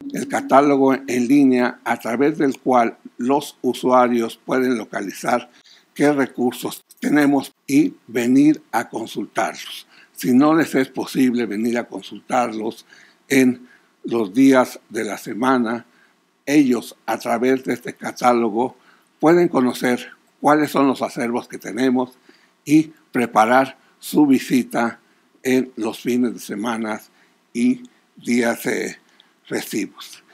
el catálogo en línea a través del cual los usuarios pueden localizar qué recursos tenemos y venir a consultarlos. Si no les es posible venir a consultarlos en los días de la semana, ellos a través de este catálogo pueden conocer cuáles son los acervos que tenemos y preparar su visita en los fines de semana y días festivos.